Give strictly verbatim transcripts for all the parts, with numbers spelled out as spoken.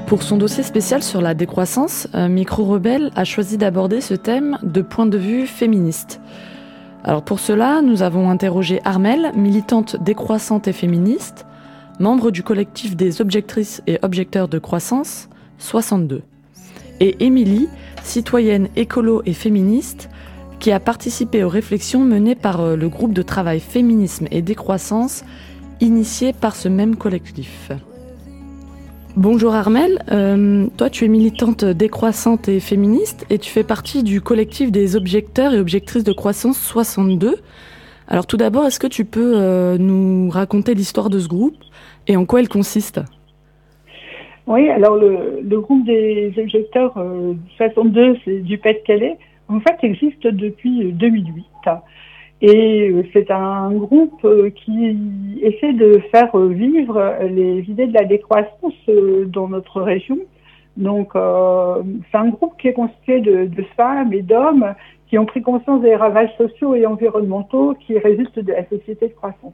Pour son dossier spécial sur la décroissance, Micro Rebelle a choisi d'aborder ce thème de point de vue féministe. Alors pour cela, nous avons interrogé Armelle, militante décroissante et féministe, membre du collectif des objectrices et objecteurs de croissance, soixante-deux. Et Émilie, citoyenne écolo et féministe, qui a participé aux réflexions menées par le groupe de travail Féminisme et Décroissance, initié par ce même collectif. Bonjour Armelle, euh, toi tu es militante décroissante et féministe et tu fais partie du collectif des objecteurs et objectrices de croissance soixante-deux. Alors tout d'abord, est-ce que tu peux euh, nous raconter l'histoire de ce groupe et en quoi elle consiste ? Oui, alors le, le groupe des objecteurs euh, soixante-deux, c'est du Pas-de-Calais, en fait existe depuis deux mille huit. Et c'est un groupe qui essaie de faire vivre les idées de la décroissance dans notre région. Donc, euh, c'est un groupe qui est constitué de, de femmes et d'hommes qui ont pris conscience des ravages sociaux et environnementaux qui résultent de la société de croissance.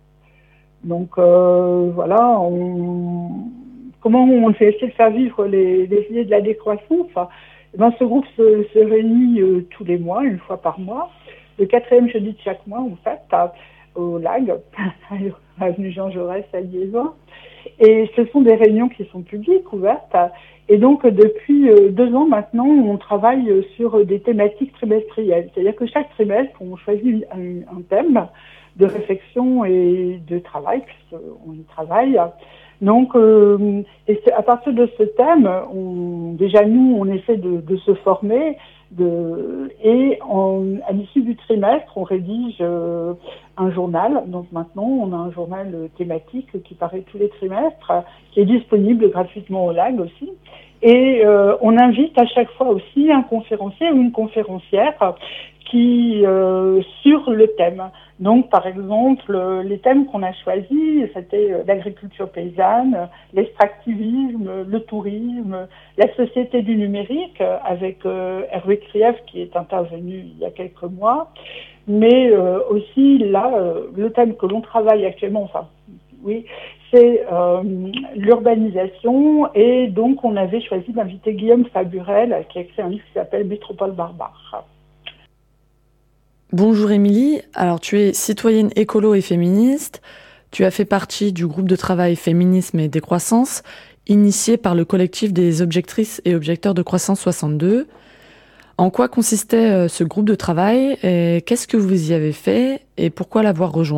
Donc, euh, voilà, on, comment on essaie de faire vivre les, les idées de la décroissance ? Eh bien, ce groupe se, se réunit euh, tous les mois, une fois par mois. Le quatrième jeudi de chaque mois, en fait, au L A G, avenue Jean Jaurès à Liévin. Et ce sont des réunions qui sont publiques, ouvertes. Et donc, depuis deux ans maintenant, on travaille sur des thématiques trimestrielles. C'est-à-dire que chaque trimestre, on choisit un, un thème de réflexion et de travail, puisqu'on y travaille. Donc, euh, et à partir de ce thème, on, déjà nous, on essaie de, de se former, de, et en, à l'issue du trimestre, on rédige euh, un journal. Donc maintenant, on a un journal thématique qui paraît tous les trimestres, qui est disponible gratuitement au L A G aussi. Et euh, on invite à chaque fois aussi un conférencier ou une conférencière qui euh, sur le thème. Donc, par exemple, les thèmes qu'on a choisis, c'était l'agriculture paysanne, l'extractivisme, le tourisme, la société du numérique, avec euh, Hervé Krief qui est intervenu il y a quelques mois, mais euh, aussi là, euh, le thème que l'on travaille actuellement, enfin, oui, c'est euh, l'urbanisation, et donc on avait choisi d'inviter Guillaume Faburel, qui a écrit un livre qui s'appelle Métropole barbare. Bonjour Émilie, alors tu es citoyenne écolo et féministe, tu as fait partie du groupe de travail Féminisme et Décroissance, initié par le collectif des objectrices et objecteurs de croissance soixante-deux. En quoi consistait ce groupe de travail et qu'est-ce que vous y avez fait et pourquoi l'avoir rejoint ?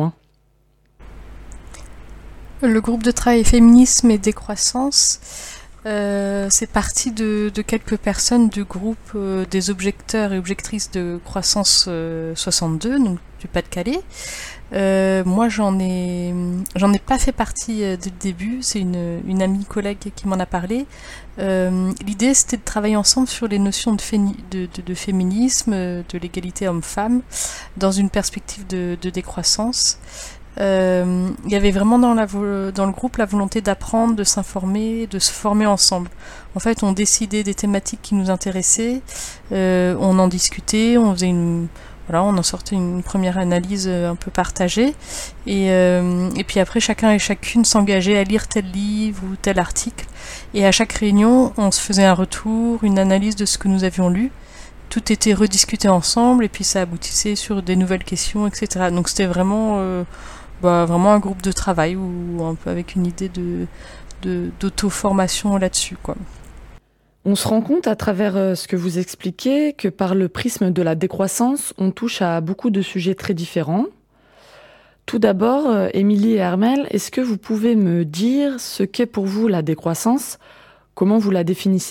Le groupe de travail Féminisme et Décroissance, euh, c'est parti de, de quelques personnes du groupe euh, des objecteurs et objectrices de croissance euh, soixante-deux, donc du Pas-de-Calais. Euh, moi, j'en ai, j'en ai pas fait partie euh, dès le début. C'est une, une amie collègue qui m'en a parlé. Euh, l'idée, c'était de travailler ensemble sur les notions de, féni- de, de, de féminisme, de l'égalité homme-femme, dans une perspective de, de décroissance. Euh, il y avait vraiment dans, la vo- dans le groupe la volonté d'apprendre, de s'informer, de se former ensemble. En fait, on décidait des thématiques qui nous intéressaient, euh, on en discutait, on faisait une, voilà, on en sortait une première analyse un peu partagée, et, euh, et puis après, chacun et chacune s'engageait à lire tel livre ou tel article, et à chaque réunion, on se faisait un retour, une analyse de ce que nous avions lu. Tout était rediscuté ensemble, et puis ça aboutissait sur des nouvelles questions, et cetera. Donc c'était vraiment euh, Bah, vraiment un groupe de travail ou un peu avec une idée de, de, d'auto-formation là-dessus, quoi. On se rend compte à travers ce que vous expliquez que par le prisme de la décroissance, on touche à beaucoup de sujets très différents. Tout d'abord, Émilie et Armelle, est-ce que vous pouvez me dire ce qu'est pour vous la décroissance ? Comment vous la définissez ?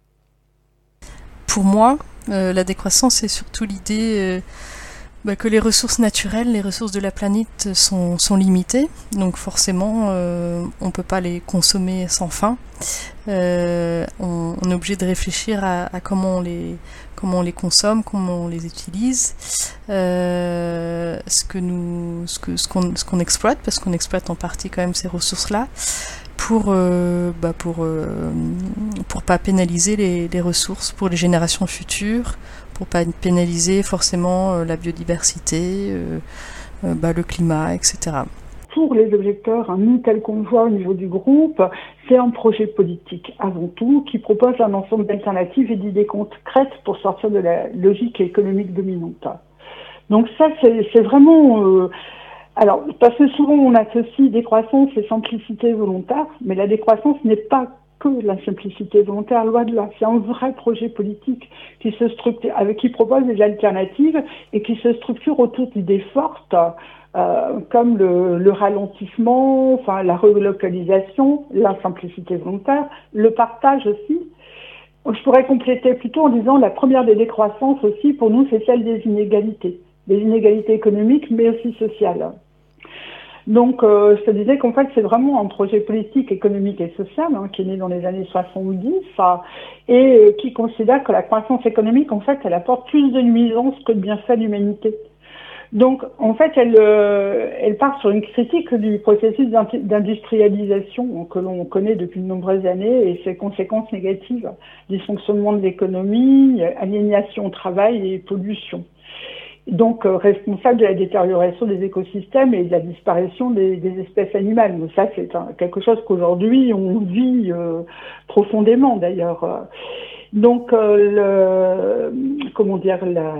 Pour moi, euh, la décroissance, c'est surtout l'idée... Euh, Bah, que les ressources naturelles, les ressources de la planète sont, sont limitées, donc forcément euh, on ne peut pas les consommer sans fin. Euh, on, on est obligé de réfléchir à, à comment, on les, comment on les consomme, comment on les utilise, euh, ce, que nous, ce, que, ce, qu'on, ce qu'on exploite, parce qu'on exploite en partie quand même ces ressources-là, pour euh, bah pour euh, pour pas pénaliser les, les ressources pour les générations futures, pour pas pénaliser forcément euh, la biodiversité, euh, euh, bah, le climat, et cetera. pour les objecteurs, hein, nous tel qu'on le voit au niveau du groupe, c'est un projet politique avant tout qui propose un ensemble d'alternatives et d'idées concrètes pour sortir de la logique économique dominante. Donc ça, c'est, c'est vraiment... Euh, alors, parce que souvent on associe décroissance et simplicité volontaire, mais la décroissance n'est pas que la simplicité volontaire, loin de là. C'est un vrai projet politique qui se structure, avec qui propose des alternatives et qui se structure autour d'idées fortes, euh, comme le, le ralentissement, enfin la relocalisation, la simplicité volontaire, le partage aussi. Je pourrais compléter plutôt en disant la première des décroissances aussi, pour nous, c'est celle des inégalités. Des inégalités économiques, mais aussi sociales. Donc, euh, je te disais qu'en fait, c'est vraiment un projet politique, économique et social hein, qui est né dans les années soixante-dix euh, et euh, qui considère que la croissance économique, en fait, elle apporte plus de nuisances que de bienfaits à l'humanité. Donc, en fait, elle, euh, elle part sur une critique du processus d'industrialisation que l'on connaît depuis de nombreuses années et ses conséquences négatives, dysfonctionnement de l'économie, aliénation au travail et pollution. Donc euh, responsable de la détérioration des écosystèmes et de la disparition des, des espèces animales. Mais ça, c'est un, quelque chose qu'aujourd'hui, on vit euh, profondément, d'ailleurs. Donc, euh, le, comment dire, la,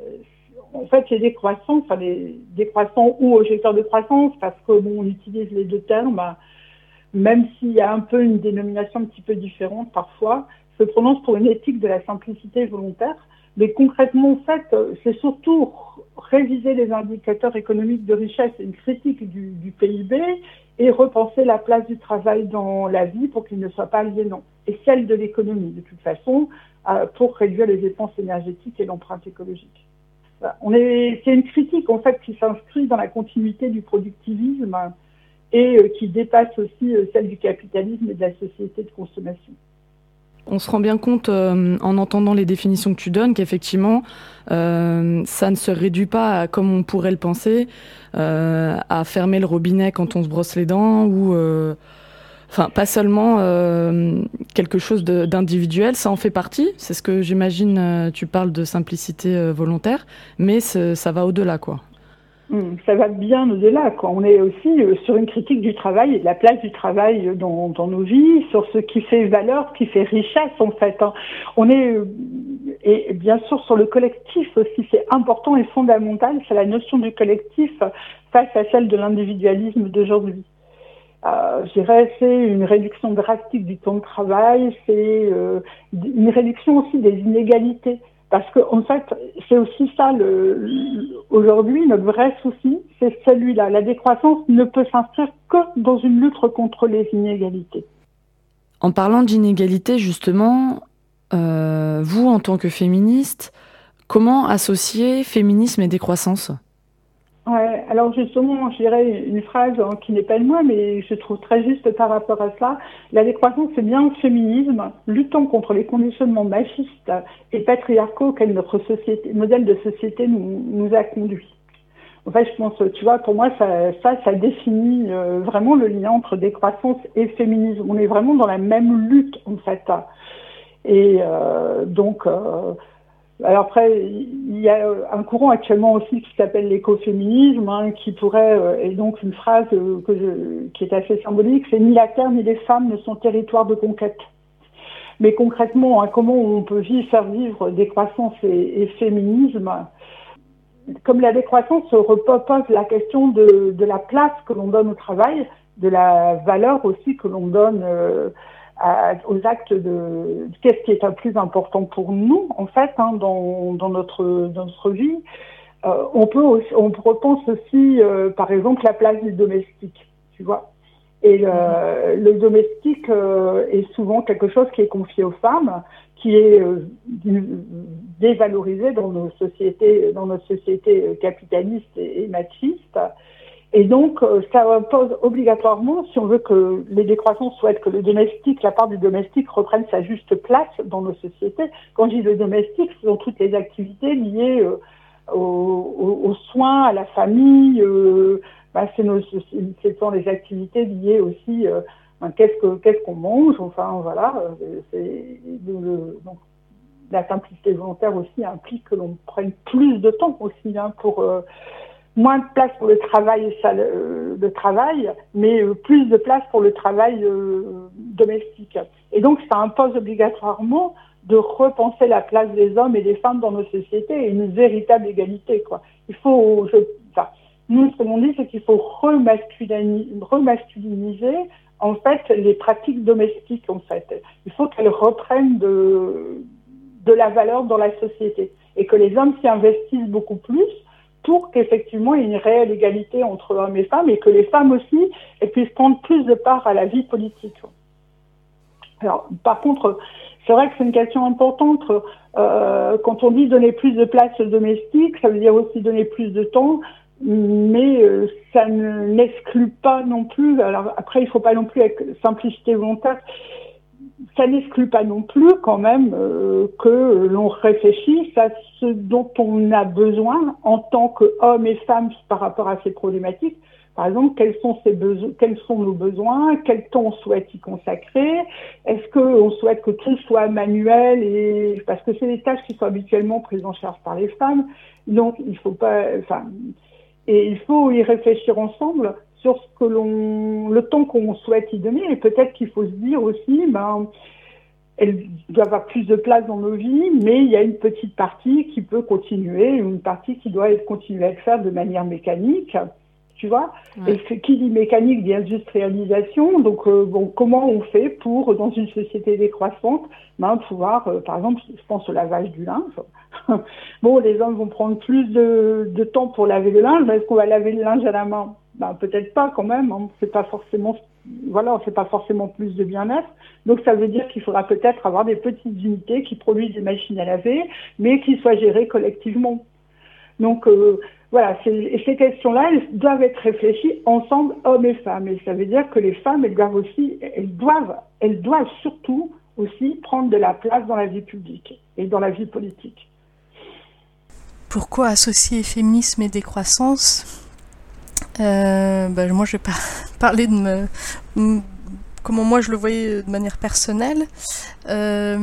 en fait, les décroissants, enfin, les décroissants ou objecteurs de croissance, parce que bon, on utilise les deux termes, bah, même s'il y a un peu une dénomination un petit peu différente parfois, se prononcent pour une éthique de la simplicité volontaire. Mais concrètement, en fait, c'est surtout réviser les indicateurs économiques de richesse, une critique du, du P I B et repenser la place du travail dans la vie pour qu'il ne soit pas aliénant. Et celle de l'économie, de toute façon, euh, pour réduire les dépenses énergétiques et l'empreinte écologique. Voilà. On est, c'est une critique, en fait, qui s'inscrit dans la continuité du productivisme et euh, qui dépasse aussi euh, celle du capitalisme et de la société de consommation. On se rend bien compte, euh, en entendant les définitions que tu donnes, qu'effectivement, euh, ça ne se réduit pas à, comme on pourrait le penser, euh, à fermer le robinet quand on se brosse les dents, ou, euh, enfin, pas seulement euh, quelque chose de, d'individuel, ça en fait partie. C'est ce que j'imagine, euh, tu parles de simplicité euh, volontaire, mais ça va au-delà, quoi. Ça va bien au-delà, quoi. On est aussi euh, sur une critique du travail et de la place du travail dans, dans nos vies, sur ce qui fait valeur, qui fait richesse, en fait. Hein. On est, euh, et bien sûr, sur le collectif aussi, c'est important et fondamental, c'est la notion du collectif face à celle de l'individualisme d'aujourd'hui. Euh, je dirais, c'est une réduction drastique du temps de travail, c'est euh, une réduction aussi des inégalités. Parce que, en fait, c'est aussi ça, le, aujourd'hui, notre vrai souci, c'est celui-là. La décroissance ne peut s'inscrire que dans une lutte contre les inégalités. En parlant d'inégalités, justement, euh, vous, en tant que féministe, comment associer féminisme et décroissance ? Ouais, alors justement, je dirais une phrase hein, qui n'est pas de moi, mais je trouve très juste par rapport à cela. La décroissance, c'est bien le féminisme, luttant contre les conditionnements machistes et patriarcaux auxquels notre société, modèle de société nous, nous a conduits. En fait, je pense, tu vois, pour moi, ça, ça, ça définit euh, vraiment le lien entre décroissance et féminisme. On est vraiment dans la même lutte, en fait. Et euh, donc... Euh, Alors après, il y a un courant actuellement aussi qui s'appelle l'écoféminisme, hein, qui pourrait, euh, et donc une phrase euh, que je, qui est assez symbolique, c'est « ni la terre ni les femmes ne sont territoires de conquête ». Mais concrètement, hein, comment on peut vivre, faire vivre décroissance et, et féminisme ? Comme la décroissance repose la question de, de la place que l'on donne au travail, de la valeur aussi que l'on donne euh, À, aux actes de qu'est-ce qui est le plus important pour nous en fait hein, dans, dans notre dans notre vie. Euh, on peut aussi, on repense aussi euh, par exemple la place du domestique, tu vois. Et le, mmh. le domestique euh, est souvent quelque chose qui est confié aux femmes, qui est euh, dévalorisé dans nos sociétés dans notre société capitaliste et, et machiste. Et donc, ça pose obligatoirement, si on veut que les décroissances souhaitent que le domestique, la part du domestique reprenne sa juste place dans nos sociétés. Quand je dis le domestique, ce sont toutes les activités liées euh, aux, aux, aux soins, à la famille. Euh, bah, c'est nos, ce sont les activités liées aussi euh, ben, qu'est-ce que qu'est-ce qu'on mange. Enfin, voilà. C'est, le, donc, la simplicité volontaire aussi implique que l'on prenne plus de temps aussi hein, pour euh, moins de place pour le travail, euh, le travail, mais euh, plus de place pour le travail euh, domestique. Et donc, ça impose obligatoirement de repenser la place des hommes et des femmes dans nos sociétés et une véritable égalité, quoi. Il faut, je, enfin, nous, ce qu'on dit, c'est qu'il faut remasculiniser, remasculiniser, en fait, les pratiques domestiques, en fait. Il faut qu'elles reprennent de, de la valeur dans la société et que les hommes s'y investissent beaucoup plus pour qu'effectivement, il y ait une réelle égalité entre hommes et femmes et que les femmes aussi, elles puissent prendre plus de part à la vie politique. Alors, par contre, c'est vrai que c'est une question importante. Euh, quand on dit donner plus de place aux domestiques, ça veut dire aussi donner plus de temps, mais euh, ça ne n'exclut pas non plus. Alors après, il ne faut pas non plus être simplicité volontaire. Ça n'exclut pas non plus quand même euh, que l'on réfléchisse à ce dont on a besoin en tant qu'hommes et femmes par rapport à ces problématiques. Par exemple, quels sont, ces beso- quels sont nos besoins, quel temps on souhaite y consacrer, est-ce qu'on souhaite que tout soit manuel, et parce que c'est des tâches qui sont habituellement prises en charge par les femmes, donc il faut pas, enfin, et il faut y réfléchir ensemble sur ce que l'on, le temps qu'on souhaite y donner, et peut-être qu'il faut se dire aussi, ben, elle doit avoir plus de place dans nos vies, mais il y a une petite partie qui peut continuer, une partie qui doit être continuer à être faite de manière mécanique. Tu vois, ouais. Et ce qui dit mécanique dit industrialisation. Donc, euh, bon, comment on fait pour, dans une société décroissante, ben, pouvoir, euh, par exemple, je pense au lavage du linge. Bon, les hommes vont prendre plus de, de temps pour laver le linge. Est-ce qu'on va laver le linge à la main? Ben, peut-être pas quand même. Hein. C'est pas forcément, voilà, c'est pas forcément plus de bien-être. Donc, ça veut dire qu'il faudra peut-être avoir des petites unités qui produisent des machines à laver, mais qui soient gérées collectivement. Donc, euh, voilà, c'est, ces questions-là, elles doivent être réfléchies ensemble, hommes et femmes. Et ça veut dire que les femmes, elles doivent aussi, elles doivent, elles doivent surtout aussi prendre de la place dans la vie publique et dans la vie politique. Pourquoi associer féminisme et décroissance ? euh, bah, Moi, je vais par- parler de me, comment moi je le voyais de manière personnelle. Euh,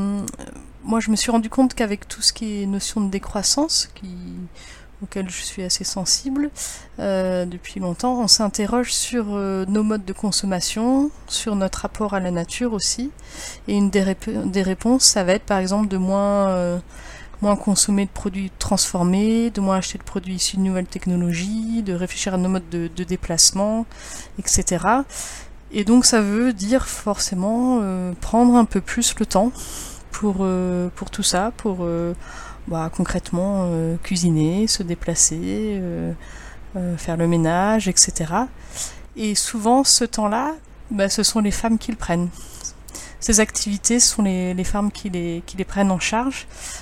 moi, je me suis rendu compte qu'avec tout ce qui est notion de décroissance, qui auquel je suis assez sensible euh, depuis longtemps, on s'interroge sur euh, nos modes de consommation, sur notre rapport à la nature aussi, et une des, rép- des réponses, ça va être par exemple de moins, euh, moins consommer de produits transformés, de moins acheter de produits issus de nouvelles technologies, de réfléchir à nos modes de, de déplacement, et cetera. Et donc ça veut dire forcément euh, prendre un peu plus le temps pour, euh, pour tout ça, pour... Euh, Bah, concrètement, euh, cuisiner, se déplacer, euh, euh, faire le ménage, et cetera. Et souvent, ce temps-là, bah, ce sont les femmes qui le prennent. Ces activités, ce sont les, les femmes qui les, qui les prennent en charge.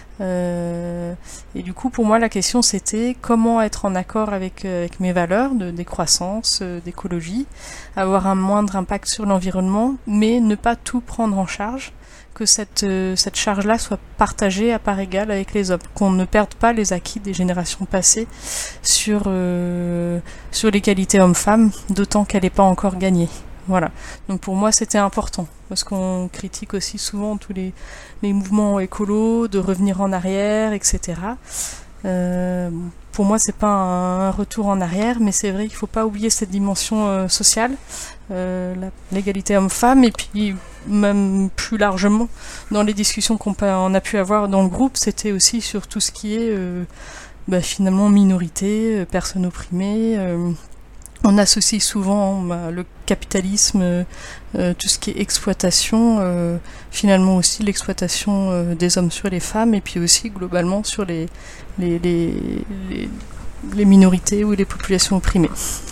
Euh, et du coup, pour moi, la question, c'était comment être en accord avec, euh, avec mes valeurs de décroissance, euh, d'écologie, avoir un moindre impact sur l'environnement, mais ne pas tout prendre en charge, que cette, euh, cette charge-là soit partagée à part égale avec les hommes, qu'on ne perde pas les acquis des générations passées sur, euh, sur l'égalité homme-femme, d'autant qu'elle n'est pas encore gagnée. Voilà. Donc pour moi, c'était important, parce qu'on critique aussi souvent tous les, les mouvements écolos, de revenir en arrière, et cetera. Euh, pour moi, c'est pas un retour en arrière, mais c'est vrai qu'il faut pas oublier cette dimension euh, sociale, euh, la, l'égalité homme-femme, et puis même plus largement dans les discussions qu'on a pu avoir dans le groupe, c'était aussi sur tout ce qui est euh, bah, finalement minorité, euh, personnes opprimées. Euh, on associe souvent bah, le capitalisme, euh, tout ce qui est exploitation, euh, finalement aussi l'exploitation euh, des hommes sur les femmes, et puis aussi globalement sur les, les, les, les, les minorités ou les populations opprimées.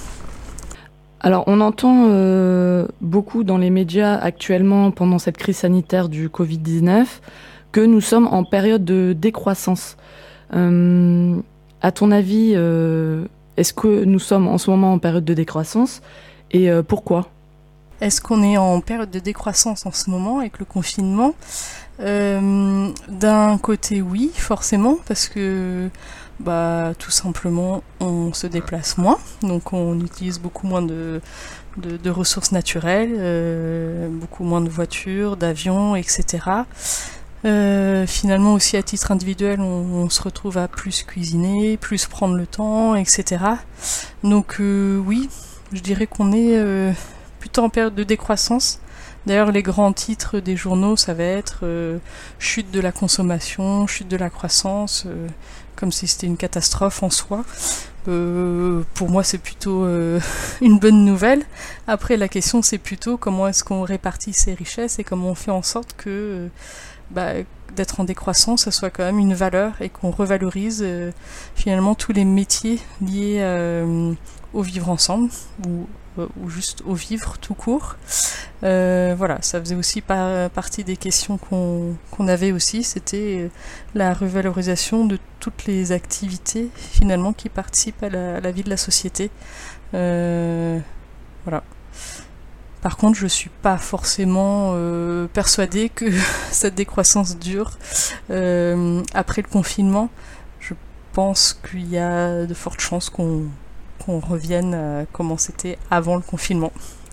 Alors, on entend euh, beaucoup dans les médias actuellement, pendant cette crise sanitaire du covid dix-neuf, que nous sommes en période de décroissance. Euh, à ton avis, euh, est-ce que nous sommes en ce moment en période de décroissance et euh, pourquoi ? Est-ce qu'on est en période de décroissance en ce moment avec le confinement ? euh, D'un côté, oui, forcément, parce que bah, tout simplement, on se déplace moins, donc on utilise beaucoup moins de, de, de ressources naturelles, euh, beaucoup moins de voitures, d'avions, et cetera. Euh, finalement aussi à titre individuel, on, on se retrouve à plus cuisiner, plus prendre le temps, et cetera. Donc euh, oui, je dirais qu'on est euh, plutôt en période de décroissance. D'ailleurs, les grands titres des journaux, ça va être euh, chute de la consommation, chute de la croissance, euh, comme si c'était une catastrophe en soi. Euh, pour moi, c'est plutôt euh, une bonne nouvelle. Après, la question, c'est plutôt comment est-ce qu'on répartit ces richesses et comment on fait en sorte que euh, bah, d'être en décroissance, ça soit quand même une valeur et qu'on revalorise euh, finalement tous les métiers liés euh, au vivre ensemble ou, euh, ou juste au vivre tout court. Euh, voilà, ça faisait aussi par, partie des questions qu'on, qu'on avait aussi, c'était la revalorisation de toutes les activités finalement qui participent à la, à la vie de la société. Euh, voilà. Par contre, je suis pas forcément euh, persuadée que cette décroissance dure euh, après le confinement. Je pense qu'il y a de fortes chances qu'on, qu'on revienne à comment c'était avant le confinement.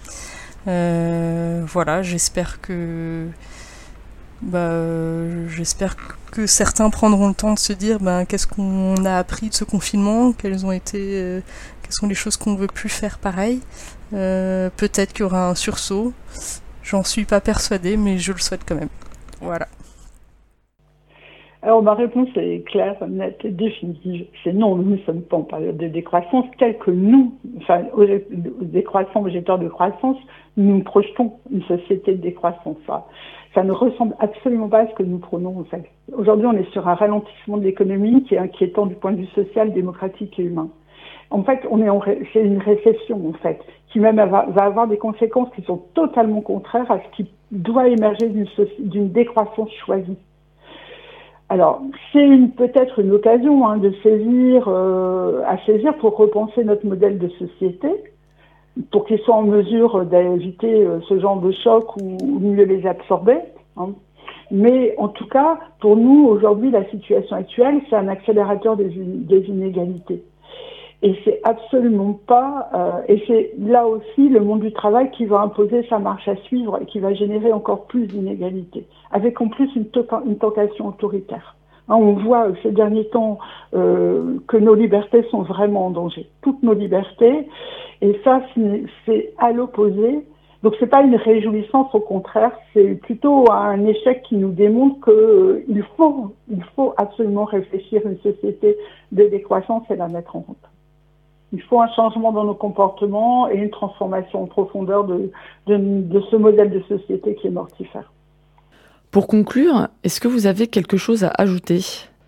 Euh, voilà, j'espère que bah, j'espère que certains prendront le temps de se dire bah, qu'est-ce qu'on a appris de ce confinement, quelles ont été, euh, quelles sont les choses qu'on veut plus faire pareil. Euh, peut-être qu'il y aura un sursaut. J'en suis pas persuadée, mais je le souhaite quand même. Voilà. Alors ma réponse est claire, nette et définitive. C'est non, nous ne sommes pas en période de décroissance telle que nous, enfin aux décroissants, végéteurs de croissance, nous projetons une société de décroissance. Ça, ça ne ressemble absolument pas à ce que nous prônons en fait. Aujourd'hui, on est sur un ralentissement de l'économie qui est inquiétant du point de vue social, démocratique et humain. En fait, on est en ré... c'est une récession en fait, qui même va, va avoir des conséquences qui sont totalement contraires à ce qui doit émerger d'une, soci... d'une décroissance choisie. Alors, c'est une, peut-être une occasion hein, de saisir, euh, à saisir pour repenser notre modèle de société, pour qu'il soit en mesure d'éviter euh, ce genre de choc ou, ou mieux les absorber. Hein. Mais en tout cas, pour nous, aujourd'hui, la situation actuelle, c'est un accélérateur des, des inégalités. Et c'est absolument pas, euh, et c'est là aussi le monde du travail qui va imposer sa marche à suivre et qui va générer encore plus d'inégalités, avec en plus une, to- une tentation autoritaire. Hein, on voit ces derniers temps euh, que nos libertés sont vraiment en danger, toutes nos libertés, et ça c'est, c'est à l'opposé. Donc c'est pas une réjouissance, au contraire, c'est plutôt un échec qui nous démontre que euh, il faut, il faut absolument réfléchir à une société de décroissance et la mettre en route. Il faut un changement dans nos comportements et une transformation en profondeur de, de, de ce modèle de société qui est mortifère. Pour conclure, est-ce que vous avez quelque chose à ajouter ?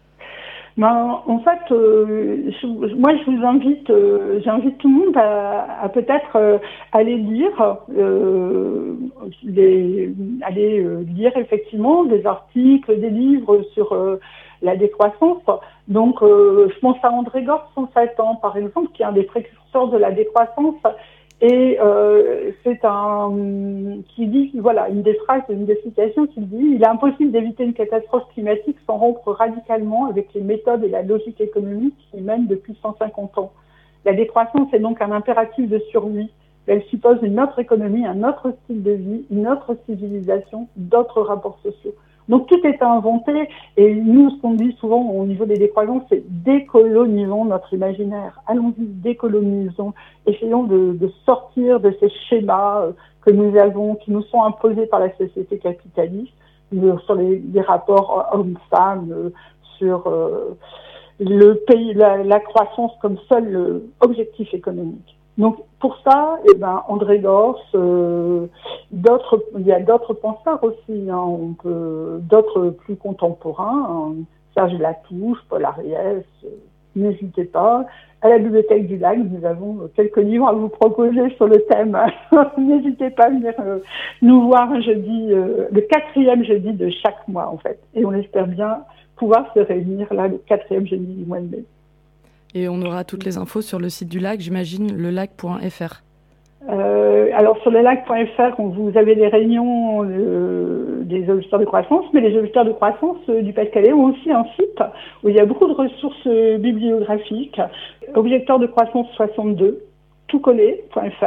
Ben, en fait, euh, je, moi je vous invite, euh, j'invite tout le monde à, à peut-être euh, aller lire, euh, les, aller euh, lire effectivement des articles, des livres sur euh, la décroissance. Donc, euh, je pense à André Gorz, cent sept ans, par exemple, qui est un des précurseurs de la décroissance. Et euh, c'est un qui dit, voilà, une des phrases, une des citations qui dit « Il est impossible d'éviter une catastrophe climatique sans rompre radicalement avec les méthodes et la logique économique qui mènent depuis cent cinquante ans. La décroissance est donc un impératif de survie. Elle suppose une autre économie, un autre style de vie, une autre civilisation, d'autres rapports sociaux. » Donc tout est à inventer, et nous, ce qu'on dit souvent au niveau des décroissances, c'est décolonisons notre imaginaire. Allons-y, décolonisons, essayons de, de sortir de ces schémas que nous avons, qui nous sont imposés par la société capitaliste, sur les, les rapports hommes-femmes, sur euh, le pays, la, la croissance comme seul euh, objectif économique. Donc pour ça, eh ben André Gorz, euh, d'autres, il y a d'autres penseurs aussi, hein, on peut, d'autres plus contemporains, hein, Serge Latouche, Paul Ariès, euh, n'hésitez pas. À la Bibliothèque du Lac, nous avons quelques livres à vous proposer sur le thème. N'hésitez pas à venir euh, nous voir un jeudi, euh, le quatrième jeudi de chaque mois en fait, et on espère bien pouvoir se réunir là le quatrième jeudi du mois de mai. Et on aura toutes les infos sur le site du lac, j'imagine, le lac point f r. Euh, alors sur le lac point f r, vous avez les réunions euh, des objecteurs de croissance, mais les objecteurs de croissance euh, du Pas-de-Calais ont aussi un site où il y a beaucoup de ressources euh, bibliographiques. Objecteurs de croissance soixante-deux, tout collé, .fr.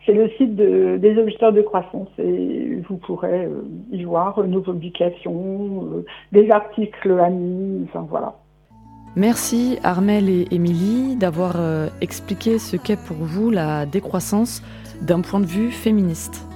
C'est le site de, des objecteurs de croissance et vous pourrez euh, y voir nos publications, euh, des articles amis, enfin voilà. Merci Armelle et Émilie d'avoir euh, expliqué ce qu'est pour vous la décroissance d'un point de vue féministe.